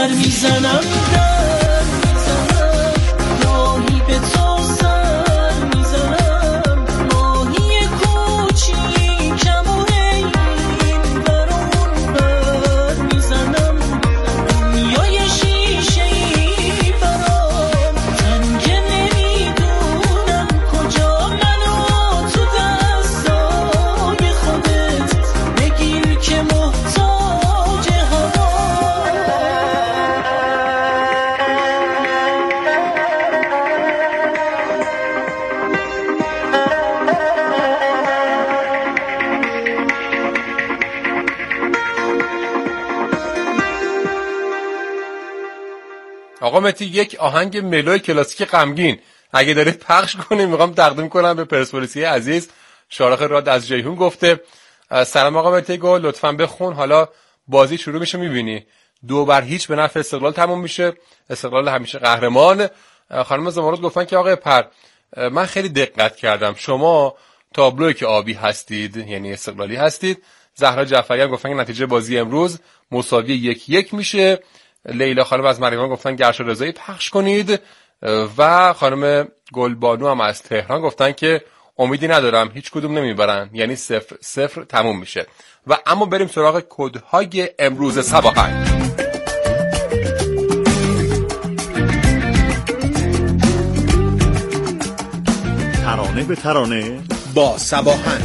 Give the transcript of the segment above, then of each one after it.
میزنم در میزنم راهی به تو سر میزنم ماهی کوچیکم و این برون بر میزنم دنیای شیشه‌ای برام تنگه نمیدونم کجا منو تو دستای خودت بگیر که محتاج هوا آقا مهدی یک آهنگ ملو کلاسیک غمگین اگه دارید پخش کنیم میخوام تقدیم کنم به پرسپولیسی عزیز. شارخ راد از جیهون گفته سلام آقا مهدی گل لطفاً بخون. حالا بازی شروع میشه میبینی 2-0 به نفع استقلال تموم میشه، استقلال همیشه قهرمان. خانم زمرد گفتن که آقا پر من خیلی دقت کردم شما تابلوی که آبی هستید یعنی استقلالی هستید. زهرا جعفری هم گفتن که نتیجه بازی امروز مساوی 1-1 میشه. لیلا خانم از مریوان گفتن گرشا رضایی پخش کنید و خانم گلبانو هم از تهران گفتن که امیدی ندارم هیچ کدوم نمیبرن یعنی 0-0 تموم میشه. و اما بریم سراغ کدهای امروز صباحن. ترانه به ترانه با صباحن.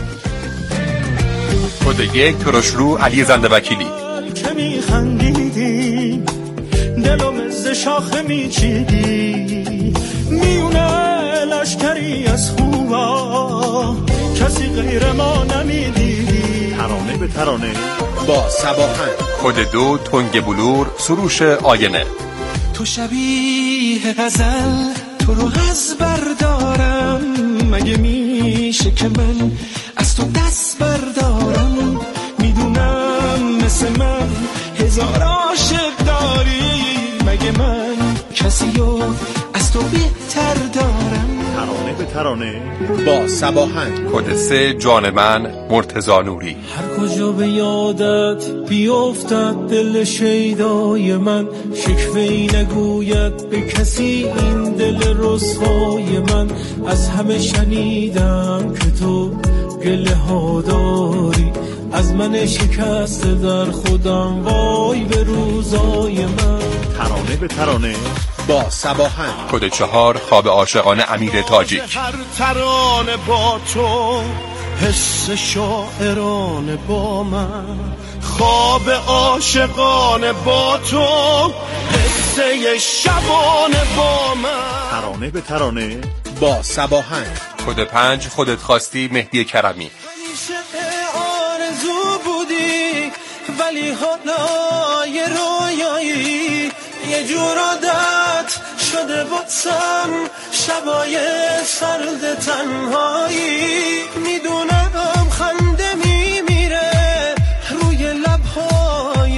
کد 1 ترشرو علی زنده وکیلی. که میخندیدی دلم ز شاخه میچیدی میونه لشکری از خوبا کسی غیر ما نمیدیدی. ترانه به ترانه با صباحن. کد 2 تنگ بلور سروش آینه. تو شبیه غزل تو رو از بردارم مگه میشه که من از تو دست بردارم میدونم مثل من هزار عاشق داری مگه من کسیو از تو بهتر دارم. ترانه به ترانه با صباحن. کد 3 جان من مرتضی نوری. هر کجا به یادت بیافتد دل شیدای من شکوه‌ای نگوید به کسی این دل رسوای من. از همه شنیدم که تو گله ها داری از من شکسته در خودم وای به روزای من. ترانه به ترانه با صباحن. کد 4 خواب عاشقانه امیر تاجیک. هر ترانه با تو حس شاعرانه با من خواب عاشقانه با تو قصه شبانه با من. ترانه به ترانه با صباحن. کد 5 خودت خواستی مهدی کرمی. همیشه آرزو بودی ولی حالا یه رویایی یه جور عادت شده باتم شبای سرد تنهایی. میدونم خنده میمیره روی لبهای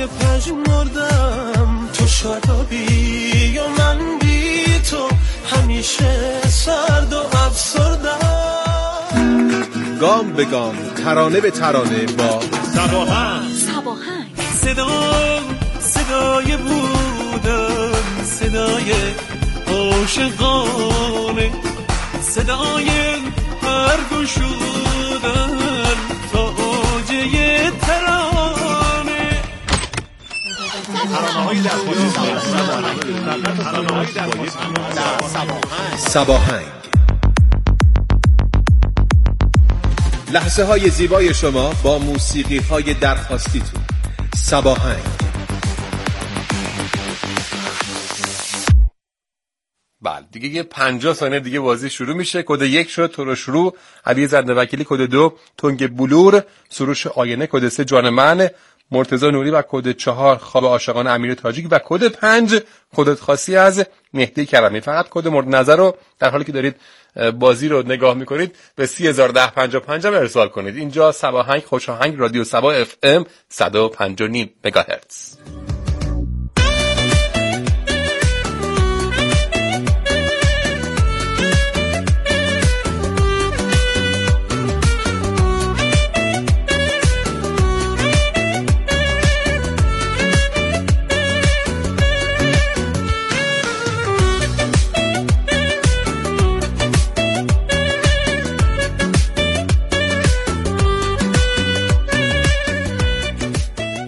پژمردم تو شادابی و من بی تو همیشه سرد و افسردم. گام به گام ترانه به ترانه با صباحن. صدای بودن صدای عاشقانه صدای هر گشودن تا اوجه ترانه. صباحن. لحظه های زیبای شما با موسیقی های درخواستیتون. صباحن. بله دیگه یه 50 ثانیه دیگه بازی شروع میشه. کد 1 شد ترشرو علی زنده وکیلی. کد 2 تنگ بلور سروش آینه. کد 3 جان من مرتضی نوری و کد 4 خواب عاشقانه امیر تاجیک و کد 5 خودت خواستی از مهدی کرمی. فقط کد مورد نظر رو در حالی که دارید بازی رو نگاه میکنید به 30155 هم ارسال کنید. اینجا صباحنگ خوشاهنگ رادیو صبا اف ام 105.9 مگاهرتز.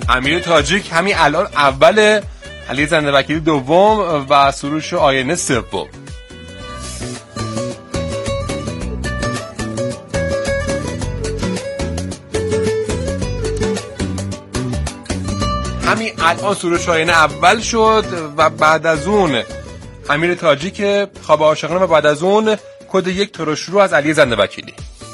امیر تاجیک همین الان اول، علی زنده وکیلی دوم و سروش آینه سوم. همین الان سروش آینه اول شد و بعد از اون امیر تاجیک خواب عاشقانه و بعد از اون کد 1 ترشرو از علی زنده وکیلی.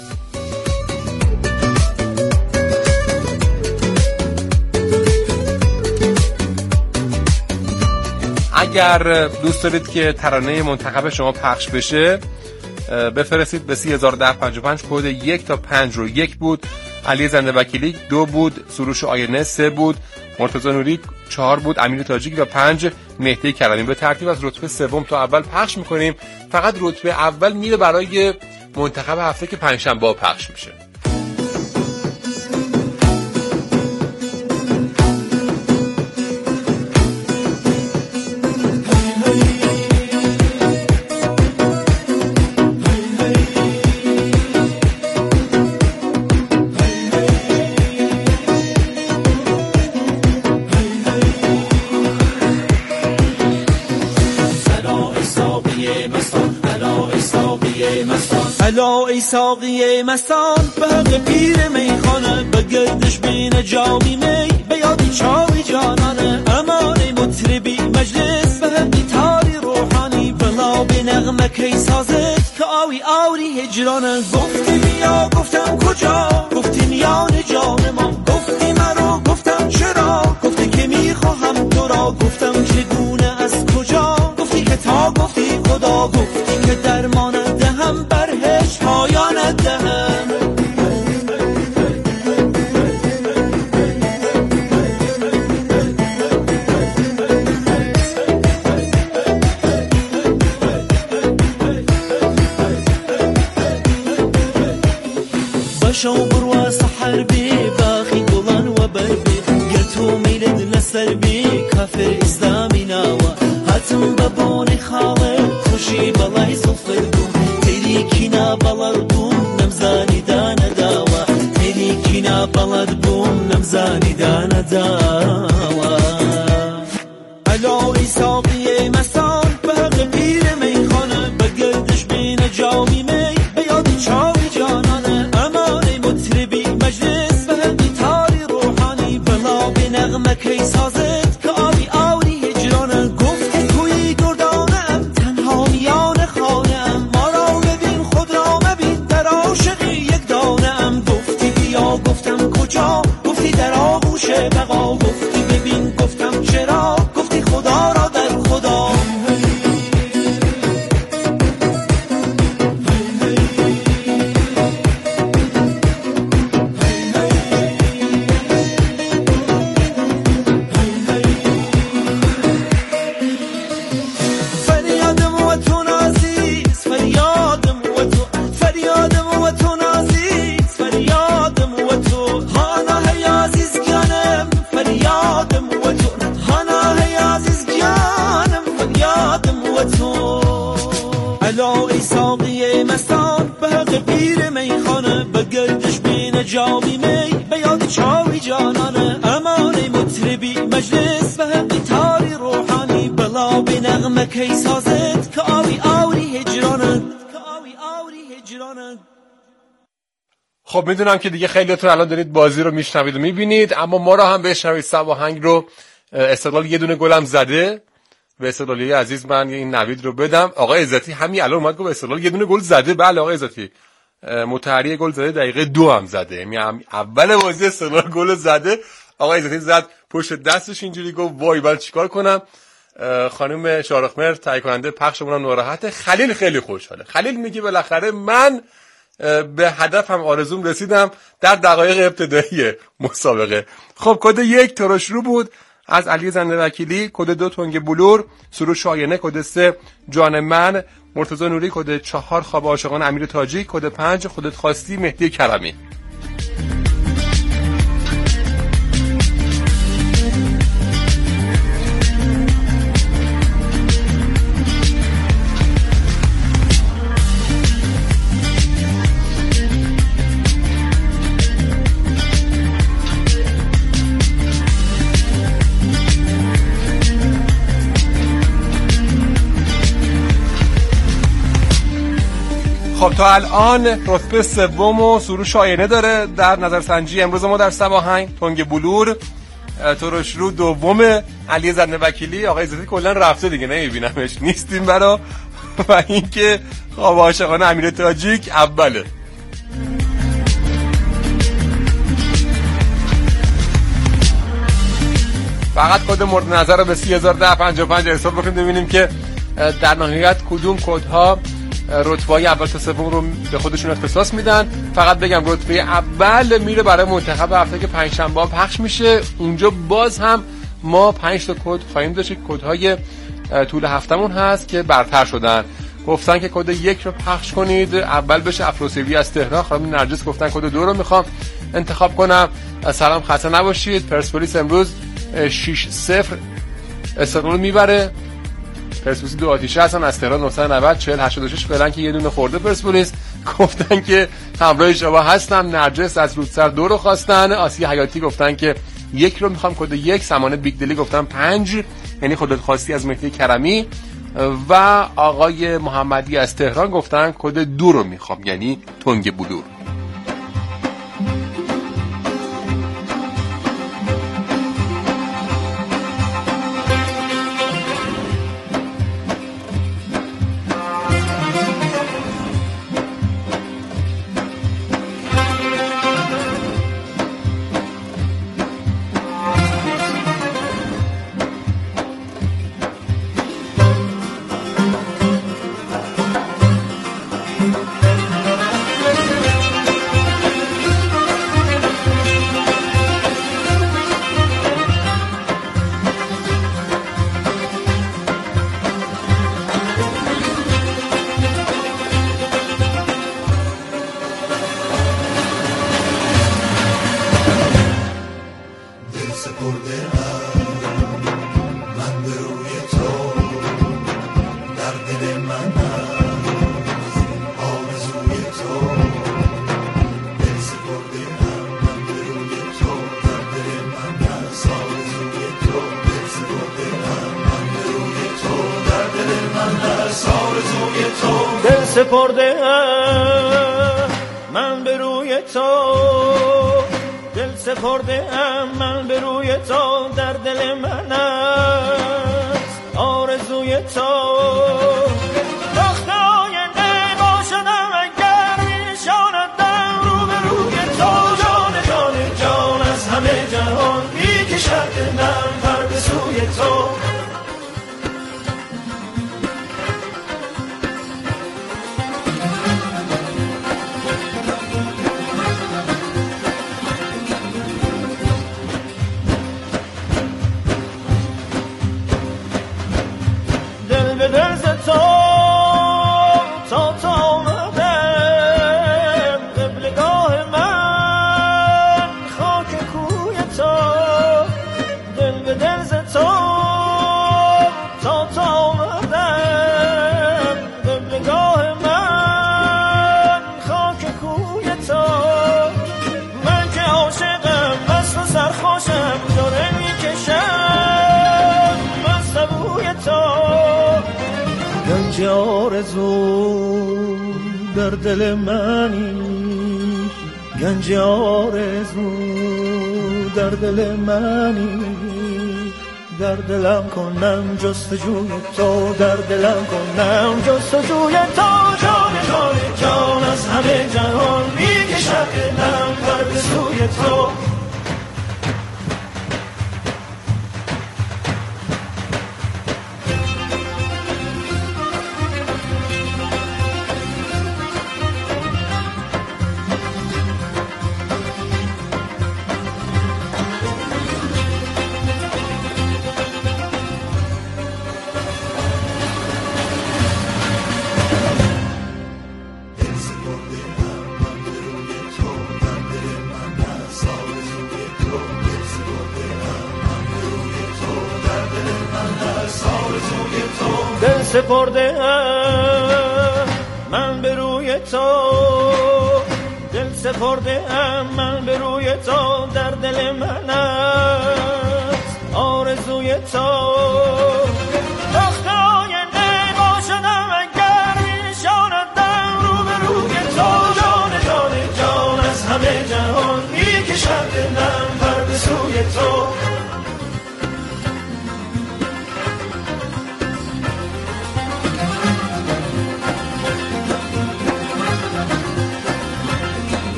اگر دوست دارید که ترانه منتخب شما پخش بشه بفرستید به 301055. کد 1 تا 5 رو 1 بود، علی زنده وکیلی 2 بود، سروش آینه 3 بود، مرتضی نوری 4 بود، امیر تاجیک و 5 مهدی کرمی. به ترتیب از رتبه سوم تا اول پخش میکنیم. فقط رتبه اول میره برای منتخب هفته که پنجشنبه پخش میشه. الا ای ساقی مستان به حق پیر میخانه، به گردش بین جامی می به یادی چاوی جانانه. امان ای مطربی مجلس به حقی تاری روحانی، بلا به نغمه کی سازد که آوی آوری هجرانه. گفتی بیا گفتم کجا، گفتی میان جان ما، گفتی مرا گفتم چرا، گفتی که میخواهم تو را، گفتم چگونه از کجا، گفتی که تا گفتی خدا، گفتی که درمان دهم برهش پایان دهم. بشو برو سحر بی باخی گلان و بربی، گرتو میلد لسر بی کافر اسلامی ناوا، هاتم ببونی خالق خوشی بلای صفر بوم، تیری کینا بلد بوم نمزانی دانه داوا، تیری کینا بلد بوم نمزانی دانه داوا. الا ای ساقی مستان به حق پیر میخانه، به گردش بین جامی می به یادی چاوی جانانه. امان ای مطربی مجلس به حقی تاری روحانی، بلا به نغمه کی سازد که آبی آوری هجرانه. گفتی توی دردانه ام تنها میان خانه ام، ما را ببین خود را مبین در عاشقی یک دانه ام. گفتی بیا گفتم کجا، گفتی در آغوش بقا، گفتی ببین گفتم چرا، گفتی خدا را در خدا. الا ای ساقی مستان به حق پیر میخانه، به گردش بین جامی می به یاد چاوی جانانه. امان ای مطربی مجلس به حق تاری روحانی، بلا به نغمه کی سازد که آوی آوری هجرانه، که آوی آوری هجرانه. خب میدونم که دیگه خیلیاتون الان دارید بازی رو میشنوید و میبینید، اما ما رو هم بشنوید. سب آهنگ رو استقلال یه دونه گلم زده. به استقلالی عزیز من این نوید رو بدم. آقای عزتی همین الان اومد گفت استقلال یه دونه گل زده. بله آقای عزتی، متحری گل زده، دقیقه 2 هم زده، یعنی اول بازی استقلال گل زده. آقای عزتی زد پشت دستش اینجوری گفت وای من چیکار کنم. خانم شارخمر تهیه کننده پخشمون هم ناراحته. خلیل خیلی خوشحاله. خلیل میگه بالاخره من به هدفم آرزوم رسیدم در دقایق ابتدایی مسابقه. خب کد 1 ترشرو بود از علی زنده وکیلی، کد 2 تنگ بلور، سروش آینه، کد 3 جان من، مرتضی نوری، کد 4 خواب عاشقانه امیر تاجیک، کد 5 خودت خواستی مهدی کرمی. تا الان رتبه سوم و سروش آینه داره در نظرسنجی امروز ما در سواهنگ. تنگ بلور ترش رو دومه، علی زنده وکیلی، آقای عزتی کلا رفته دیگه نمیبینمش، نیستیم برا، و اینکه خواب عاشقانه امیر تاجیک اوله. فقط کد مورد نظر رو به 301055 ارسال بکنید ببینیم که در نهایت کدوم کدها رتبه‌های اول تا سوم رو به خودشون اختصاص میدن. فقط بگم رتبه اول میره برای منتخب هفته که پنجشنبه پخش میشه. اونجا باز هم ما 5 تا کد خواهیم داشت. کدهای طول هفتمون هست که برتر شدن. گفتن که کد 1 رو پخش کنید، اول بشه افروسیوی از تهران. خانم نرجس گفتن کد 2 رو میخوام انتخاب کنم. سلام، خسته نباشید. پرسپولیس امروز 6-0 استقلال میبره. پرسپولیس 2 آتیشه هستن از تهران 990 4086 فعلا که یه دونه خورده پرسپولیس. گفتن که همراه شما هستم. نرجس از رودسر 2 رو خواستن. آسیا حیاتی گفتن که 1 رو میخوام کد 1. سمانه بیگ دلی گفتن 5 یعنی خودت خواستی از مهدی کرمی، و آقای محمدی از تهران گفتن کد 2 رو میخوام یعنی تنگ بلور. سپرده من به روی تو، دل سپرده من به روی تو، در دل من است آرزوی تو. وقت آینده باشدم اگر میشاندم رو به روی تو، جان جان جان از همه جهان میکشد دلم پر به سوی تو. گنج آرزو در دل منی، گنج آرزو در دل منی، در دلم کنم جستجوی تو، در دلم کنم جستجوی تو. جان جان جان از همه جهان میکشد دلم پر به سوی تو. سپرده من به روی تو، دل سپرده من به روی تو، در دل من است آرزوی تو. وقت آینده باشدم اگر میشاندم رو به روی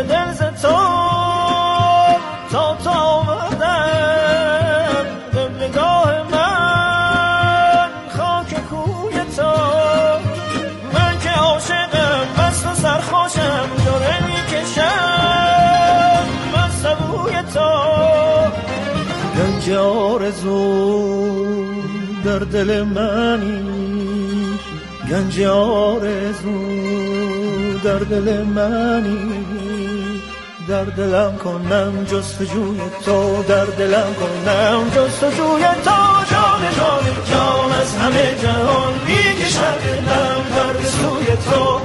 دل ز تو تا آمدم قبلگاه من خاک کوی تو. من که عاشقم مست و سرخوشم جوره میکشم من سبوی تو. گنج آرزو در دل منی، گنج آرزو در دل منی، در دلم کنم جستجوی تو، در دلم کنم جستجوی تو. جان جان جان از همه جهان میکشد دلم در سوی تو.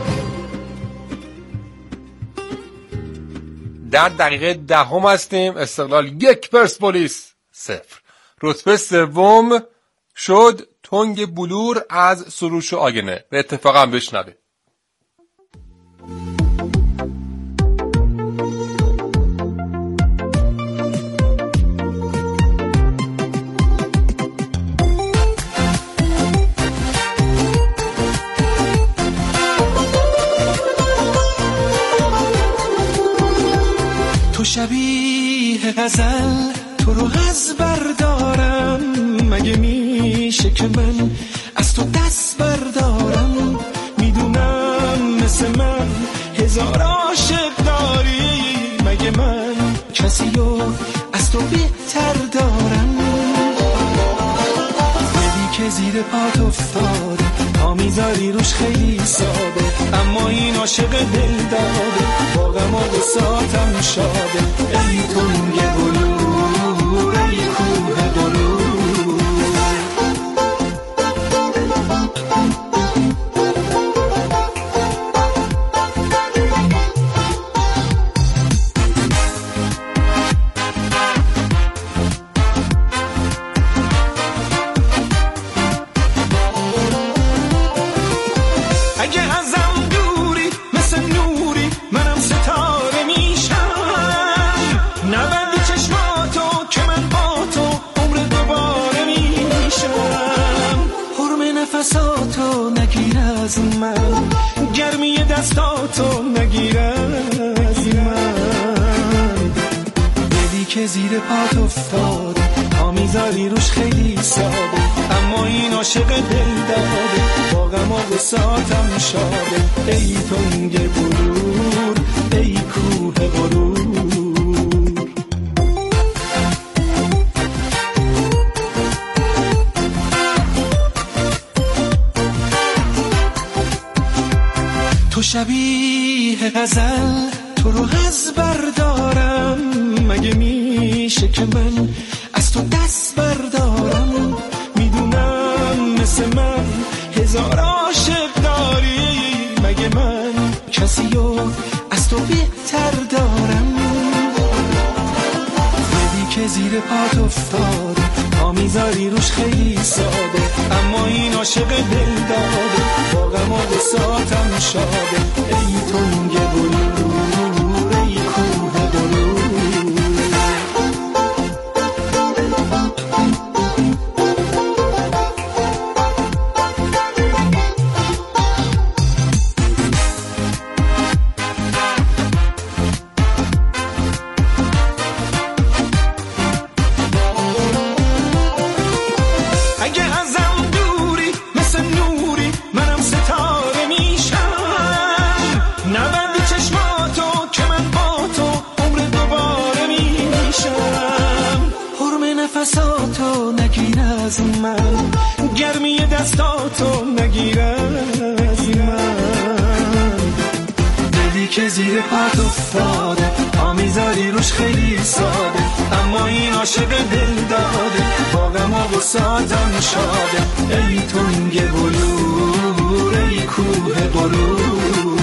در دقیقه 10 هستیم. استقلال 1 پرسپولیس 0. رتبه 3 شد تنگ بلور از سروش آینه. به اتفاق هم بشنوه. تو شبیه غزل تو رو از بردارم، مگه میشه که من از تو دست بردارم؟ میدونم مثل من هزار عاشق داری، مگه من کسی رو از تو بهتر دارم؟ دلی که زیر پات افتاده پا میذاری روش خیلی ساده، اما این عاشق دل داده با غم و بساطم شاده. ای تنگ بلور ای کوه بلور، نفساتو نگیر از من، گرمی دستاتو نگیر از من. دلی که زیر پات افتاده پا میذاری روش خیلی ساده، اما این عاشق دل داده با غم و بساطم شاده. ای تنگ بلور ای کوه بلور، تو شبیه غزل تو رو از بردارم، مگه میشه که من از تو دست بردارم؟ میدونم مثل من هزار عاشق داری، مگه من کسی رو از تو بهتر دارم؟ دلی که زیر پات افتاده پا میذاری روش خیلی ساده، اما این عاشق دل داده با غم و بساطم شاده. ای تنگ بلور ای کوه بلور، نفساتو نگیر از من، گرمی دستاتو نگیر از من. دلی که زیر پات افتاده پا میذاری روش خیلی ساده، اما این عاشق دل داده با غم و بساطم شاده. ای تنگ بلور ای کوه بلور،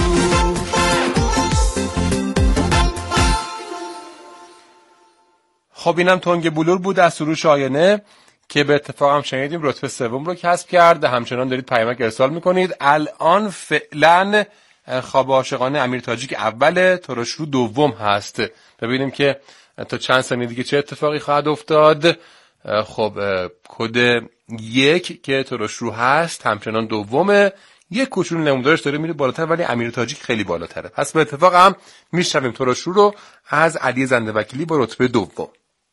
خب اینم تنگ بلور بود از سروش آینه که به اتفاق هم شنیدیم رتبه 3 رو کسب کرد. همچنان دارید پیامک ارسال میکنید. الان فعلا خواب عاشقانه امیر تاجیک اوله، ترشرو دوم هست. ببینیم که تا چند ثانیه دیگه چه اتفاقی خواهد افتاد. خب کد 1 که ترشرو هست همچنان دومه، یک کوچولو نمودارش داره میره بالاتر، ولی امیر تاجیک خیلی بالاتره. پس به اتفاق هم میشنویم تراشو رو از علی زنده وکیلی با رتبه دوم.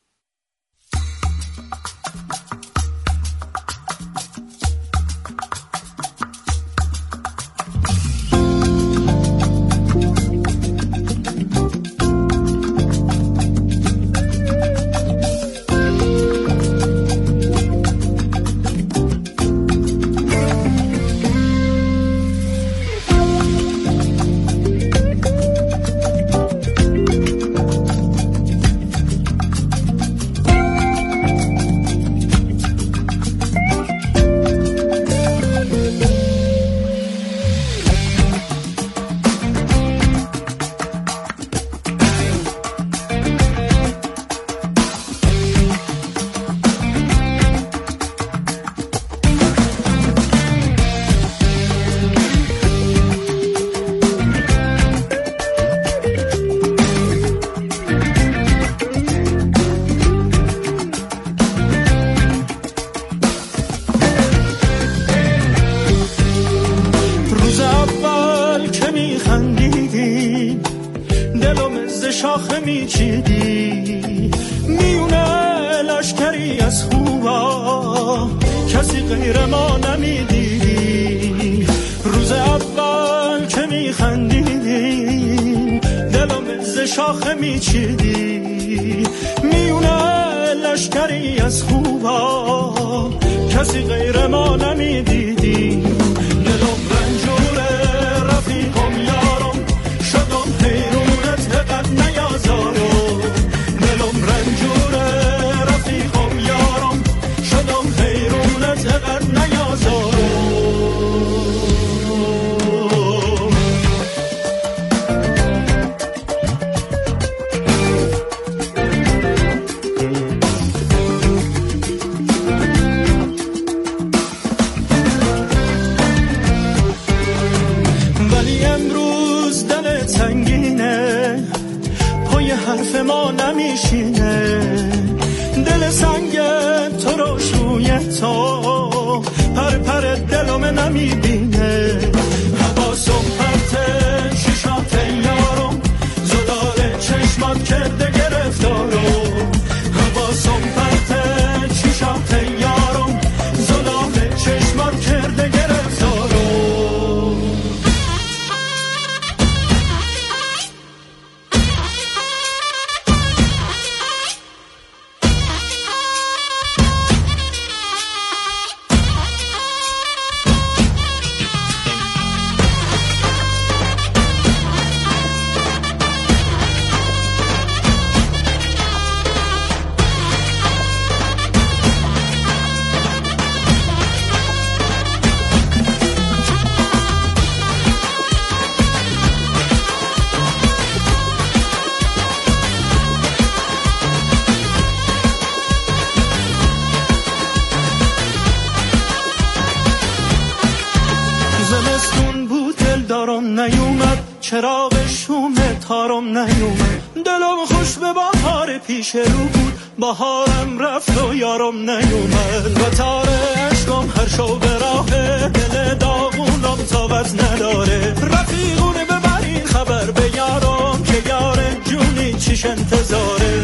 چراغ شوم تارم نیومد، دلم خوش به بهار پیش رو بود، بهارم رفت و یارم نیومد، و تار عشقم هر شو به راه دل داغونم طاقت نداره، رفیقونه ببرین خبر به یارم که یار جونی چیش انتظاره،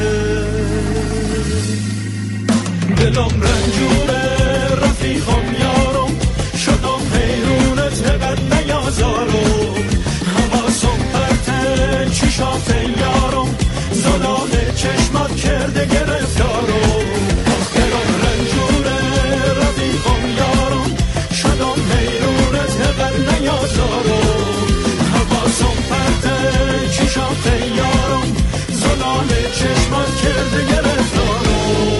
دلم رنجوره رفیقم یارم، شدم حیرونت هقد نیازارم، چشات یارم زلال چشمات کرده گرفتارم، دلم رنجوره رفیقم یارم، شدم حیرونت هقد نیازارم، حواسم پرته چشات یارم زلال چشمات کرده گرفتارم.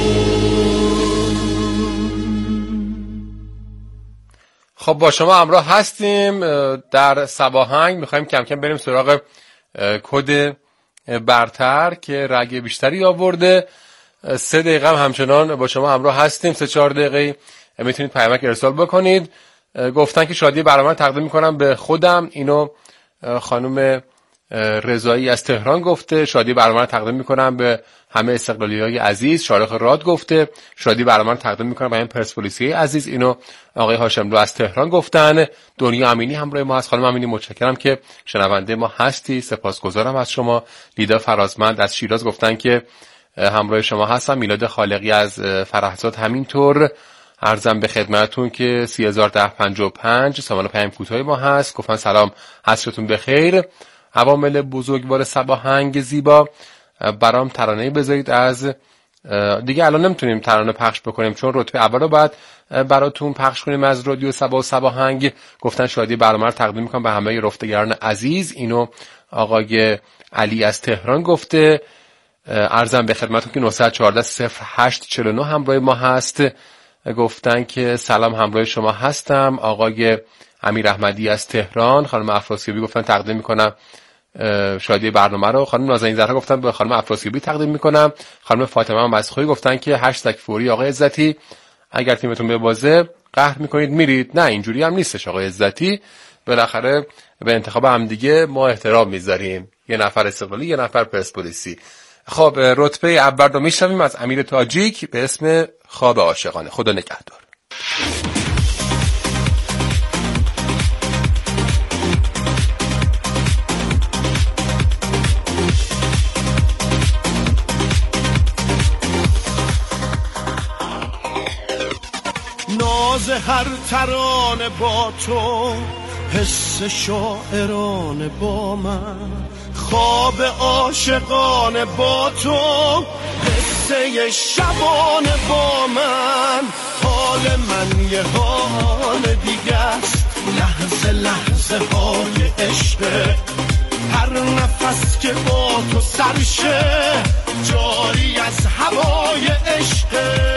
خب با شما همراه هستیم در سباهنگ. میخوایم کم کم بریم سراغ کد برتر که رگ بیشتری آورده. 3 دقیقه هم همچنان با شما همراه هستیم. 3-4 دقیقه میتونید پیامک ارسال بکنید. گفتن که شادی برنامه تقدیم میکنم به خودم، اینو خانم رضایی از تهران گفته شادی برنامه رو تقدیم میکنم به همه استقلالی‌های عزیز. شارخ راد گفته شادی برنامه رو تقدیم میکنم به همه پرسپولیسی عزیز. اینو آقای هاشملو از تهران گفتن. دنیا امینی همراه ما هست. خانم امینی متشکرم که شنونده ما هستی، سپاسگزارم از شما. لیدا فرازمند از شیراز گفتن که همراه شما هستم. میلاد خالقی از فرحزاد همینطور. عرضم به خدمتتون که 301055 سامان پیام کوتاه ما هست. گفتن سلام، عصرتون بخیر. عوامل بزرگوار سباهنگ زیبا، برام ترانه‌ای بذارید از دیگه الان نمیتونیم ترانه پخش بکنیم چون رتبه اول رو بعد براتون پخش کنیم از رادیو سبا و سباهنگ. گفتن شادی برنامه رو تقدیم میکنم به همه رفتگران عزیز. اینو آقای علی از تهران گفته. عرضم به خدمتتون که 914-0849 همراه ما هست. گفتن که سلام، همراه شما هستم. آقای امیر احمدی از تهران. خانم افراسیابی گفتن تقدیم میکنم شادی برنامه رو. خانم نازنین زهرا گفتن به خانم افراسیابی تقدیم میکنم. خانم فاطمه مسخوی گفتن که هشتگ فوری آقای عزتی، اگر تیمتون ببازه قهر میکنید میرید. نه اینجوری هم نیستش آقای عزتی، بالاخره به انتخاب هم دیگه ما احترام میذاریم. یه نفر استقلالی، یه نفر پرسپولیسی. خب رتبه اول رو میشنویم از امیر تاجیک به اسم خواب عاشقانه. خدا نگهدار. ناز هر ترانه با تو، حس شاعرانه با من، خواب عاشقانه با تو، قصه شبانه با من. حال من یه حال دیگه است، لحظه لحظه های عشق، هر نفس که با تو سرشه جاری از هوای عشق.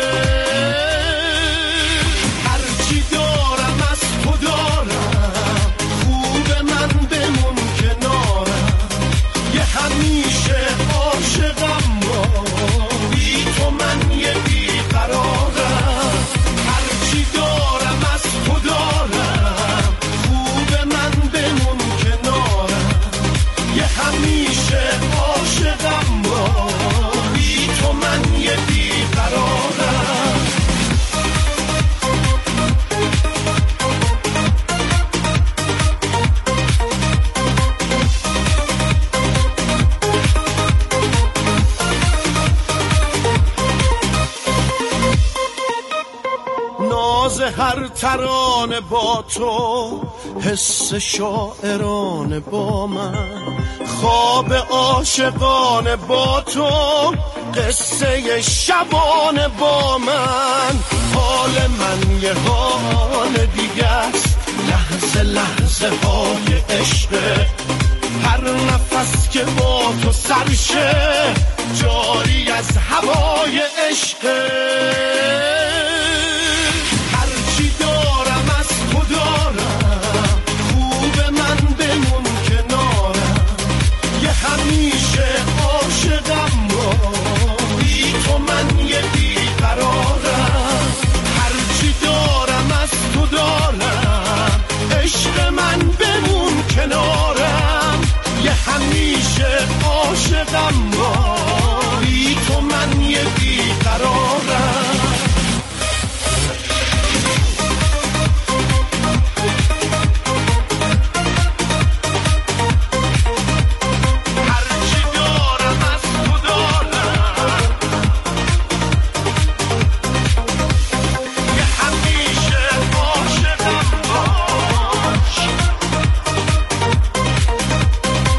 هرچی دارم از تو دارم، خوب من بمون کنارم، یه همیشه عاشقم با، بی تو من یه بیقرارم. هرچی دارم از تو دارم، خوب من بمون کنارم، یه همیشه عاشقم با، بی تو من یه بیقرارم. ناز هر ترانه با تو، حس شاعرانه با من، خواب عاشقانه با تو، قصه شبانه با من. حال من یه حال دیگه است، لحظه لحظه های عشق، هر نفس که با تو سرشه جاری از هوای عشق. هرچی دارم از تو دارم، خوب من بمون کنارم، یه همیشه عاشقم با، بی تو من یه بیقرارم. هرچی دارم از تو دارم، عشق من بمون کنارم، یه همیشه عاشقم با،